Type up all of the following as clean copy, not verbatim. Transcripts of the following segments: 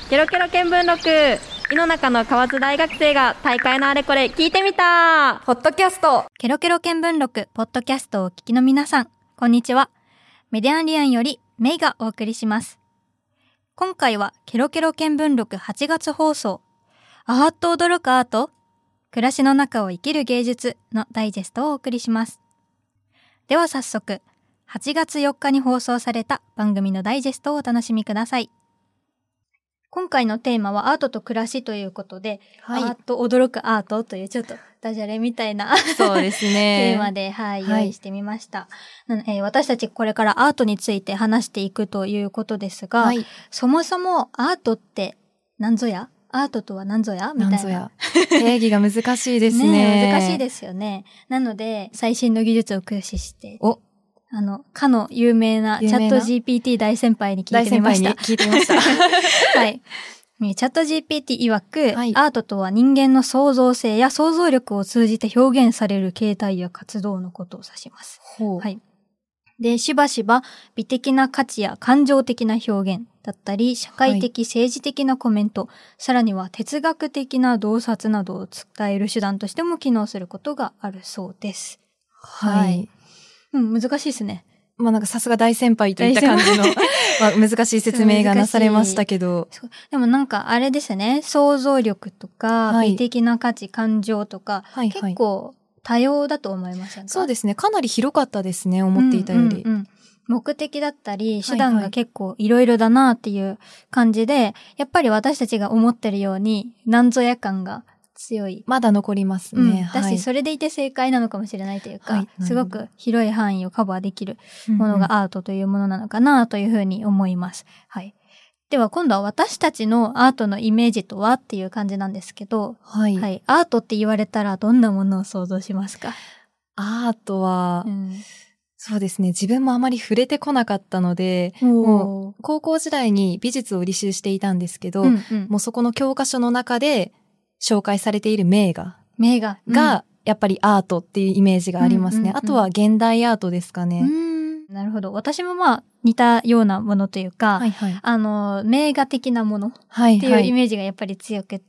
ケロケロ見聞録。井の中の河津大学生が大会のあれこれ聞いてみた。 ポッドキャスト。 ケロケロ見聞録ポッドキャストをお聞きの皆さん、こんにちは。メディアンリアンよりメイがお送りします。今回はケロケロ見聞録8月放送、あーっと驚くアート、暮らしの中を生きる芸術のダイジェストをお送りします。では早速、8月4日に放送された番組のダイジェストをお楽しみください。今回のテーマはアートと暮らしということで、 はい、 アート驚くアートというちょっとダジャレみたいなそうですねテーマで、用意してみました。私たちこれからアートについて話していくということですが、そもそもアートって何ぞや？アートとは何ぞやみたいな。 定義が難しいですね。 難しいですよね。なので、最新の技術を駆使して、かの有名なチャット GPT 大先輩に聞いてみました。はい。チャット GPT 曰く、アートとは人間の創造性や想像力を通じて表現される形態や活動のことを指します。はい。で、しばしば美的な価値や感情的な表現だったり、社会的、政治的なコメント、さらには哲学的な洞察などを伝える手段としても機能することがあるそうです。はい。難しいですね。 さすが大先輩といった感じの難しい説明がなされましたけど。 でもあれですね、想像力とか、美的な価値、感情とか、結構多様だと思いませんか？ そうですね。かなり広かったですね、思っていたより。 目的だったり、手段が結構いろいろだなっていう感じで、やっぱり私たちが思ってるように、なんぞや感が強い。 まだ残りますね。 だし、それでいて正解なのかもしれないというか、すごく広い範囲をカバーできるものがアートというものなのかなというふうに思います。はい。では今度は私たちのアートのイメージとはっていう感じなんですけど、アートって言われたらどんなものを想像しますか？ アートは、そうですね。自分もあまり触れてこなかったので、もう高校時代に美術を履修していたんですけど、もうそこの教科書の中で紹介されている名画がやっぱりアートっていうイメージがありますね。あとは現代アートですかね。 なるほど。私も似たようなものというか、名画的なものっていうイメージがやっぱり強くって、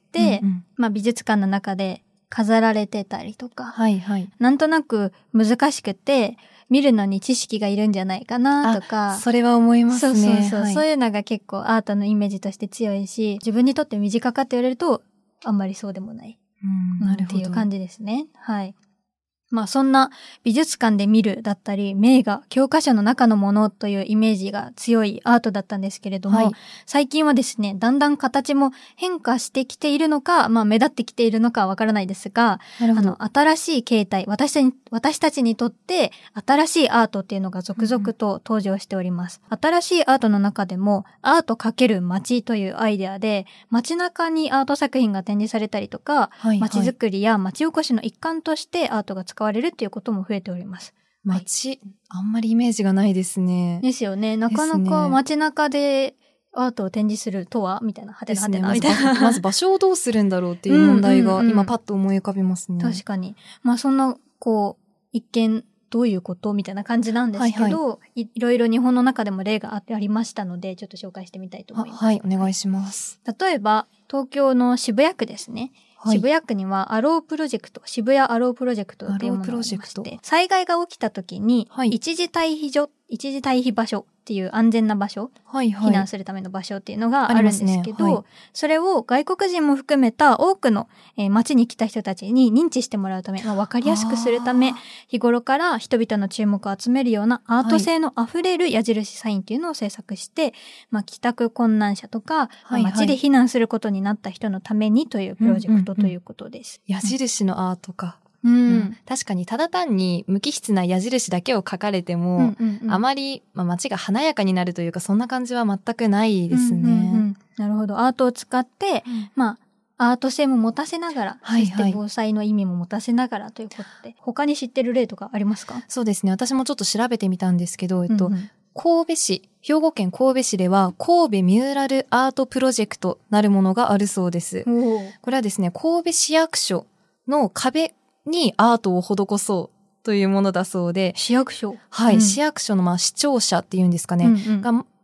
美術館の中で飾られてたりとか、なんとなく難しくて、見るのに知識がいるんじゃないかなとか。 それは思いますね。 そういうのが結構アートのイメージとして強いし、自分にとって身近かって言われると、あんまりそうでもない。っていう感じですね。はい。そんな美術館で見るだったり、名画、教科書の中のものというイメージが強いアートだったんですけれども、最近はですね、だんだん形も変化してきているのか、目立ってきているのかわからないですが、新しい形態、私たちにとって新しいアートっていうのが続々と登場しております。新しいアートの中でも、アート×街というアイデアで、街中にアート作品が展示されたりとか、街づくりや街おこしの一環としてアートが使われるっていうことも増えております。 あんまりイメージがないですね。 ですよね。なかなか街中でアートを展示するとはみたいな、はてなはてなみたいな。 まず場所をどうするんだろうっていう問題が今パッと思い浮かびますね。 確かに。そんな、一見どういうことみたいな感じなんですけど、いろいろ日本の中でも例がありましたので、ちょっと紹介してみたいと思います。 お願いします。 例えば、東京の渋谷区ですね。渋谷区にはアロープロジェクト、渋谷アロープロジェクトっていうものがありまして、災害が起きた時に、一時退避場所っていう安全な場所、避難するための場所っていうのがあるんですけど、それを外国人も含めた多くの街に来た人たちに認知してもらうため、わかりやすくするため、日頃から人々の注目を集めるようなアート性のあふれる矢印サインっていうのを制作して、帰宅困難者とか、街で避難することになった人のためにというプロジェクトということです。 矢印のアートか。確かにただ単に無機質な矢印だけを描かれても、あまり、街が華やかになるというか、そんな感じは全くないですね。 なるほど。アートを使って、アート性も持たせながら、そして防災の意味も持たせながらということで、他に知ってる例とかありますか？ そうですね。私もちょっと調べてみたんですけど、神戸市、兵庫県神戸市では神戸ミューラルアートプロジェクトなるものがあるそうです。これはですね、神戸市役所の壁にアートを施そうというものだそうで。 市役所？ 市役所の市庁舎っていうんですかね、が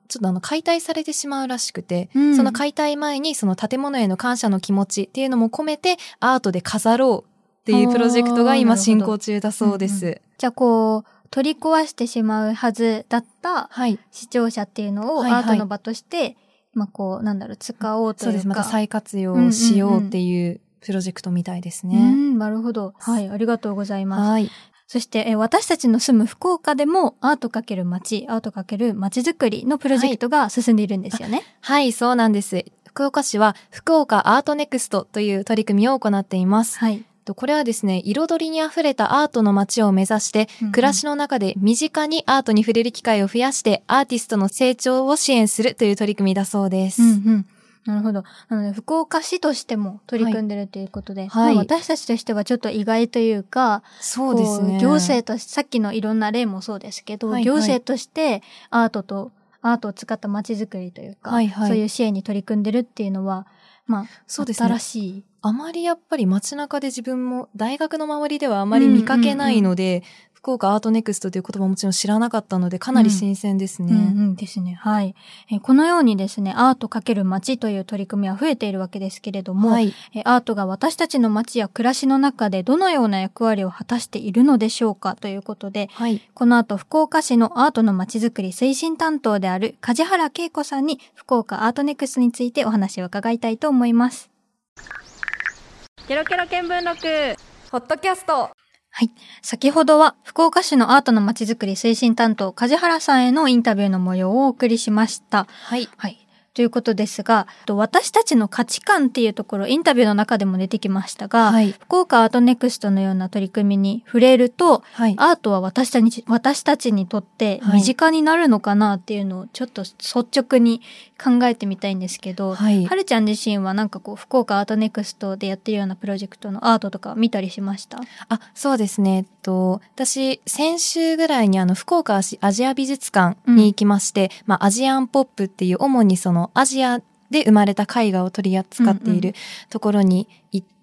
ちょっと解体されてしまうらしくて、その解体前にその建物への感謝の気持ちっていうのも込めてアートで飾ろうっていうプロジェクトが今進行中だそうです。 じゃあ取り壊してしまうはずだった視聴者っていうのをアートの場として、使おうというか。そうです。 また再活用しようっていうプロジェクトみたいですね。 なるほど。はい、ありがとうございます。はい。そして、私たちの住む福岡でもアート×街、アート×街づくりのプロジェクトが進んでいるんですよね。 はい、そうなんです。福岡市は福岡アートネクストという取り組みを行っています。はい。これはですね、彩りにあふれたアートの街を目指して、暮らしの中で身近にアートに触れる機会を増やして、アーティストの成長を支援するという取り組みだそうです。 なるほど。なので、福岡市としても取り組んでるということで、私たちとしてはちょっと意外というか、 そうですね。 行政として、さっきのいろんな例もそうですけど、行政としてアートを使った街づくりというか、そういう支援に取り組んでるっていうのは、そうですね。新しい。 あまりやっぱり街中で自分も大学の周りではあまり見かけないので、福岡アートネクストという言葉ももちろん知らなかったので、かなり新鮮ですね。 ですね。はい。このようにですね、アート×街という取り組みは増えているわけですけれども、アートが私たちの街や暮らしの中でどのような役割を果たしているのでしょうかということで、この後福岡市のアートの街づくり推進担当である梶原恵子さんに福岡アートネクストについてお話を伺いたいと思います。 ケロケロ見聞録ポッドキャスト。 はい。先ほどは福岡市のアートの街づくり推進担当梶原さんへのインタビューの模様をお送りしました。はい。ということですが、私たちの価値観っていうところ、インタビューの中でも出てきましたが、福岡アートネクストのような取り組みに触れると、アートは私たちにとって身近になるのかなっていうのをちょっと率直に考えてみたいんですけど、はるちゃん自身は福岡アートネクストでやってるようなプロジェクトのアートとか見たりしました？ そうですね。私、先週ぐらいに福岡アジア美術館に行きまして、アジアンポップっていう主にアジアで生まれた絵画を取り扱っているところに行って、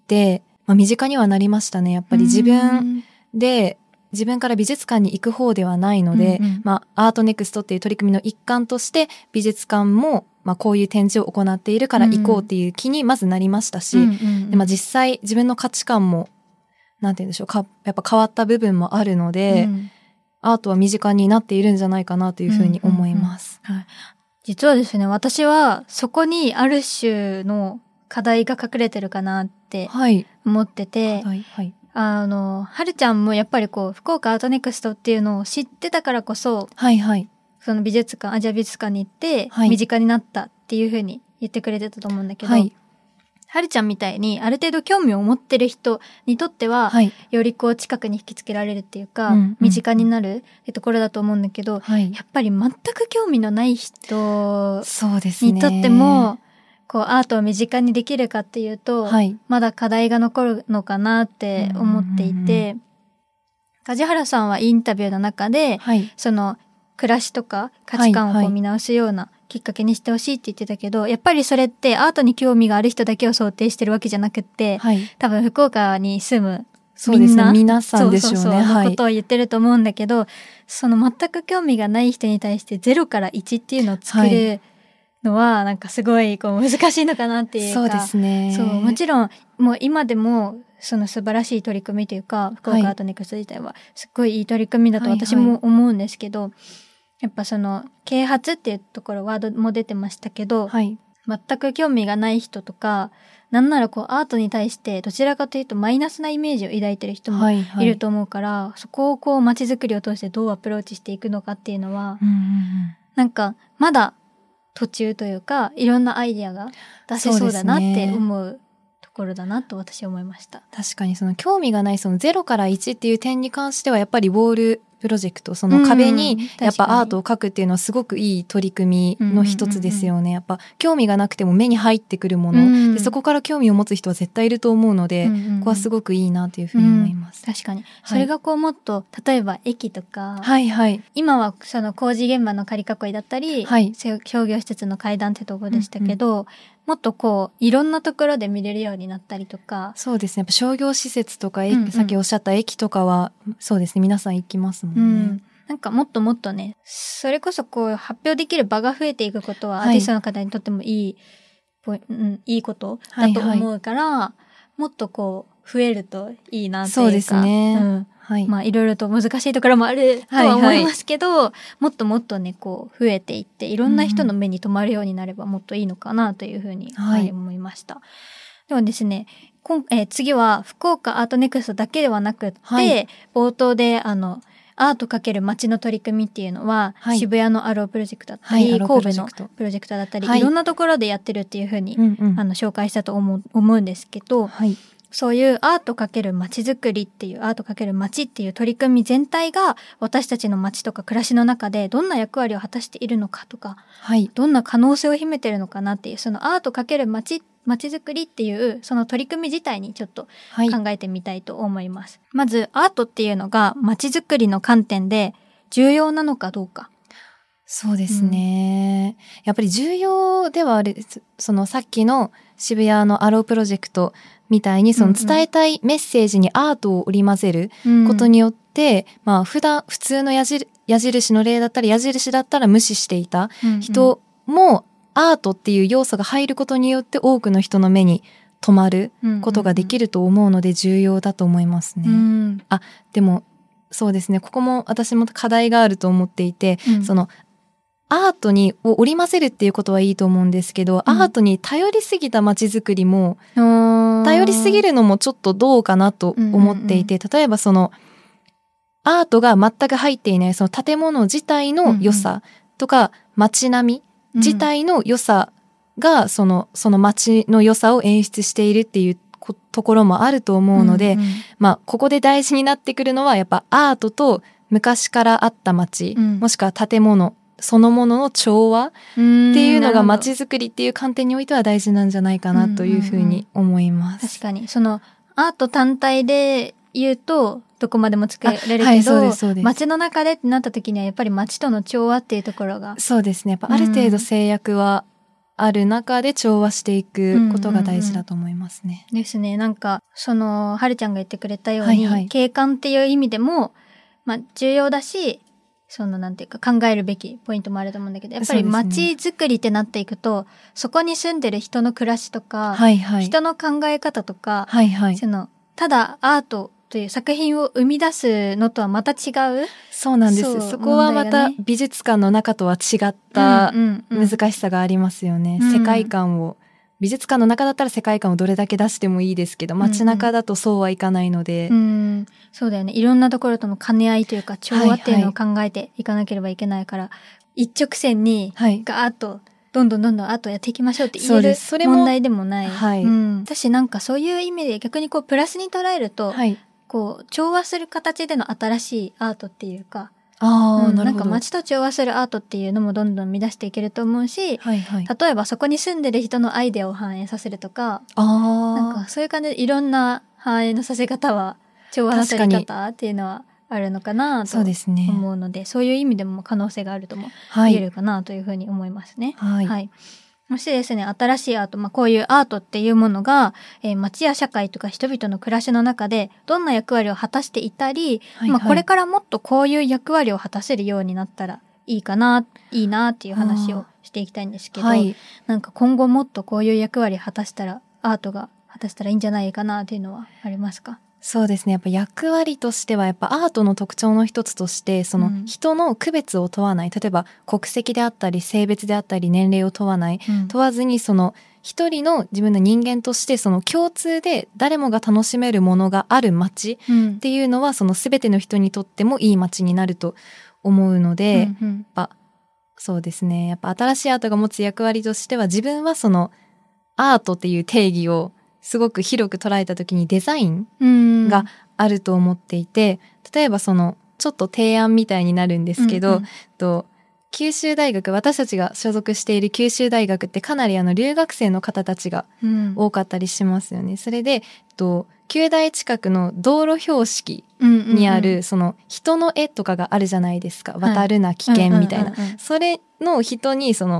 身近にはなりましたね。やっぱり自分から美術館に行く方ではないので、アートネクストっていう取り組みの一環として美術館もこういう展示を行っているから行こうっていう気にまずなりましたし、で実際自分の価値観もなんて言うんでしょう、やっぱ変わった部分もあるので、アートは身近になっているんじゃないかなというふうに思います。 実はですね、私はそこにある種の課題が隠れてるかなって思ってて、はるちゃんもやっぱり福岡アートネクストっていうのを知ってたからこそ、そのアジア美術館に行って、身近になったっていうふうに言ってくれてたと思うんだけど、はるちゃんみたいにある程度興味を持ってる人にとっては、より近くに引きつけられるっていうか、身近になるってところだと思うんだけど、やっぱり全く興味のない人にとっても、アートを身近にできるかっていうと、まだ課題が残るのかなって思っていて、梶原さんはインタビューの中で、その暮らしとか価値観を見直すようなきっかけにしてほしいって言ってたけど、やっぱりそれってアートに興味がある人だけを想定してるわけじゃなくって、多分福岡に住む皆さんでしょうね。 のことを言ってると思うんだけど、その全く興味がない人に対して0から1っていうのを作るのはすごい難しいのかなっていうか。 そうですね。 もちろんもう今でもその素晴らしい取り組みというか、福岡アートネクスト自体はすっごいいい取り組みだと私も思うんですけど、やっぱその啓発っていうところワードも出てましたけど、全く興味がない人とか、なんならアートに対してどちらかというとマイナスなイメージを抱いてる人もいると思うから、そこを街づくりを通してどうアプローチしていくのかっていうのは、まだ途中というか、いろんなアイディアが出せそうだなって思うところだなと私は思いました。 確かにその興味がないその0から1っていう点に関してはやっぱりウォールプロジェクト、その壁にやっぱアートを描くっていうのはすごくいい取り組みの一つですよね。やっぱ興味がなくても目に入ってくるもの、でそこから興味を持つ人は絶対いると思うので、ここはすごくいいなというふうに思います。 確かに。それがもっと、例えば駅とか、今はその工事現場の仮囲いだったり、商業施設の階段ってとこでしたけど、もっといろんなところで見れるようになったりとか。 そうですね。やっぱ商業施設とか、さっきおっしゃった駅とかは、そうですね。皆さん行きますもんね。 なんかもっともっとね、それこそこう発表できる場が増えていくことは、アーティストの方にとってもいいことだと思うから、もっとこう増えるといいなっていうか。 そうですね。 まあいろいろと難しいところもあるとは思いますけど、もっともっとね、こう増えていって、いろんな人の目に留まるようになればもっといいのかなというふうに、思いました。でもですね、次は福岡アートネクストだけではなくって、冒頭でアート×街の取り組みっていうのは、渋谷のアロープロジェクトだったり、神戸のプロジェクトだったり、いろんなところでやってるっていうふうに、紹介したと思うんですけど、そういうアート×街づくりっていう、アート×街っていう取り組み全体が私たちの街とか暮らしの中でどんな役割を果たしているのかとか、どんな可能性を秘めてるのかなっていう、そのアート×街づくりっていうその取り組み自体にちょっと考えてみたいと思います。まずアートっていうのが街づくりの観点で重要なのかどうか。 そうですね。やっぱり重要ではある。そのさっきの渋谷のアロープロジェクトみたいにその伝えたいメッセージにアートを織り交ぜることによって、まあ普通の矢印の例だったり矢印だったら無視していた人もアートっていう要素が入ることによって多くの人の目に留まることができると思うので重要だと思いますね。でもそうですね。ここも私も課題があると思っていて、そのアートを織り交ぜるっていうことはいいと思うんですけど、アートに頼りすぎた街づくりも、頼りすぎるのもちょっとどうかなと思っていて、例えばそのアートが全く入っていないその建物自体の良さとか、街並み自体の良さがその街の良さを演出しているっていうところもあると思うので、まあここで大事になってくるのはやっぱアートと昔からあった街、もしくは建物そのものの調和っていうのが街づくりっていう観点においては大事なんじゃないかなというふうに思います。 確かにそのアート単体で言うとどこまでも作れるけど、街の中でってなった時にはやっぱり街との調和っていうところがそうですね。やっぱある程度制約はある中で調和していくことが大事だと思いますね。 ですね。なんかそのはるちゃんが言ってくれたように、景観っていう意味でもまあ重要だし、そのなんていうか考えるべきポイントもあると思うんだけど、やっぱり街づくりってなっていくと、そこに住んでる人の暮らしとか、人の考え方とか、そのただアートという作品を生み出すのとはまた違う。 そうなんです。そこはまた美術館の中とは違った難しさがありますよね。世界観を美術館の中だったら世界観をどれだけ出してもいいですけど、街中だとそうはいかないので、 そうだよね。いろんなところとの兼ね合いというか調和っていうのを考えていかなければいけないから、一直線にガーッとどんどんアートやっていきましょうって言える問題でもない。私なんかそういう意味で逆にこうプラスに捉えると、こう調和する形での新しいアートっていうか、なんか街と調和するアートっていうのもどんどん生み出していけると思うし、例えばそこに住んでる人のアイデアを反映させるとか、なんかそういう感じでいろんな反映のさせ方は調和のされ方っていうのはあるのかなと思うので、そういう意味でも可能性があるとも言えるかなというふうに思いますね。そしてですね、新しいアート、こういうアートっていうものが、街や社会とか人々の暮らしの中でどんな役割を果たしていたり、これからもっとこういう役割を果たせるようになったらいいなっていう話をしていきたいんですけど、なんか今後もっとこういう役割を果たしたら、アートが果たしたらいいんじゃないかなっていうのはありますか？ そうですね。やっぱ役割としてはやっぱアートの特徴の一つとしてその人の区別を問わない、例えば国籍であったり性別であったり年齢を問わない、問わずにその一人の自分の人間としてその共通で誰もが楽しめるものがある街っていうのはその全ての人にとってもいい街になると思うので、やっぱそうですね。やっぱ新しいアートが持つ役割としては自分はそのアートっていう定義をすごく広く捉えた時にデザインがあると思っていて、例えばそのちょっと提案みたいになるんですけど、九州大学、私たちが所属している九州大学ってかなり留学生の方たちが多かったりしますよね。それで九大近くの道路標識にあるその人の絵とかがあるじゃないですか。渡るな危険みたいな。それの人にその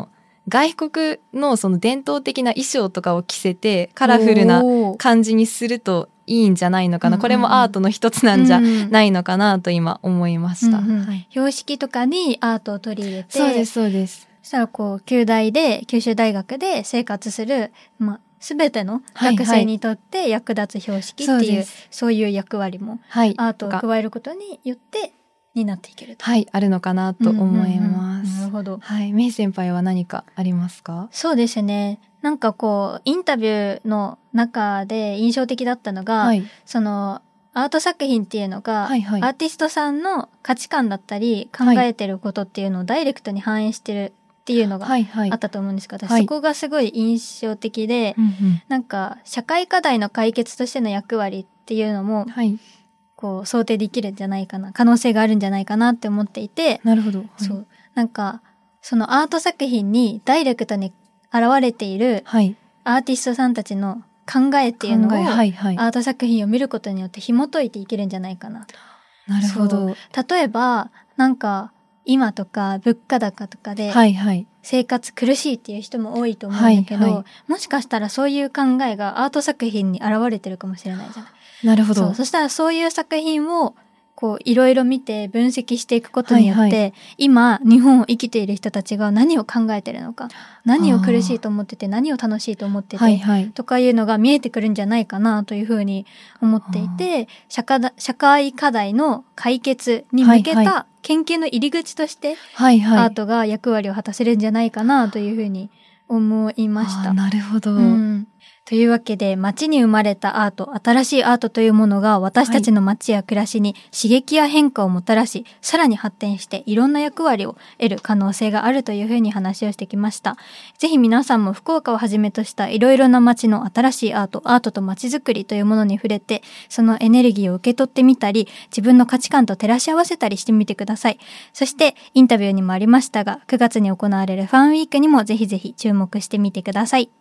外国のその伝統的な衣装とかを着せてカラフルな感じにするといいんじゃないのかな、これもアートの一つなんじゃないのかなと今思いました、 標識とかにアートを取り入れて、 そうですそうです。 そしたら九州大学で生活する、全ての学生にとって役立つ標識っていう、そういう役割もアートを加えることによってになっていけると、 あるのかなと思います。 なるほど。 メイ先輩は何かありますか？ そうですね。なんかインタビューの中で印象的だったのが、そのアート作品っていうのが、アーティストさんの価値観だったり考えてることっていうのをダイレクトに反映してるっていうのがあったと思うんですけど、そこがすごい印象的で、なんか社会課題の解決としての役割っていうのも、想定できるんじゃないかな、可能性があるんじゃないかなって思っていて、 なるほど。 そうなんかそのアート作品にダイレクトに現れているアーティストさんたちの考えっていうのを、アート作品を見ることによって紐解いていけるんじゃないかなと。 なるほど。 例えばなんか今とか物価高とかで生活苦しいっていう人も多いと思うんだけど、もしかしたらそういう考えがアート作品に現れてるかもしれないじゃない。 なるほど。 そしたらそういう作品をいろいろ見て分析していくことによって、今日本を生きている人たちが何を考えてるのか、何を苦しいと思ってて、何を楽しいと思ってて、とかいうのが見えてくるんじゃないかなというふうに思っていて、社会課題の解決に向けた研究の入り口として、アートが役割を果たせるんじゃないかなというふうに思いました。 なるほど。 というわけで、街に生まれたアート、新しいアートというものが私たちの街や暮らしに刺激や変化をもたらし、さらに発展していろんな役割を得る可能性があるというふうに話をしてきました。ぜひ皆さんも福岡をはじめとしたいろいろな街の新しいアートと街づくりというものに触れて、そのエネルギーを受け取ってみたり、自分の価値観と照らし合わせたりしてみてください。そしてインタビューにもありましたが、9月に行われるファンウィークにもぜひぜひ注目してみてください。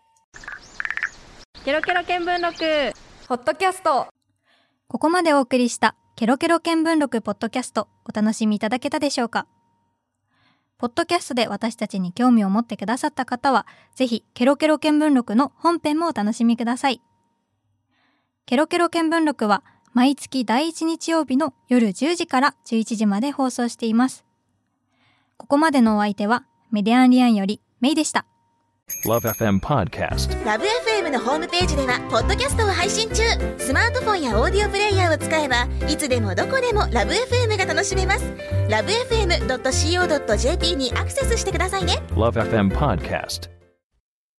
ケロケロ見聞録ポッドキャスト。 ここまでお送りしたケロケロ見聞録ポッドキャスト、お楽しみいただけたでしょうか。ポッドキャストで私たちに興味を持ってくださった方は、ぜひケロケロ見聞録の本編もお楽しみください。ケロケロ見聞録は毎月第1日曜日の夜10時から11時まで放送しています。ここまでのお相手はメディアンリアンよりメイでした。 LoveFM Podcast。LoveFM のホームページではポッドキャストを配信中。スマートフォンやオーディオプレイヤーを使えばいつでもどこでも LoveFM が楽しめます。LoveFM.co.jp にアクセスしてくださいね。LoveFM Podcast。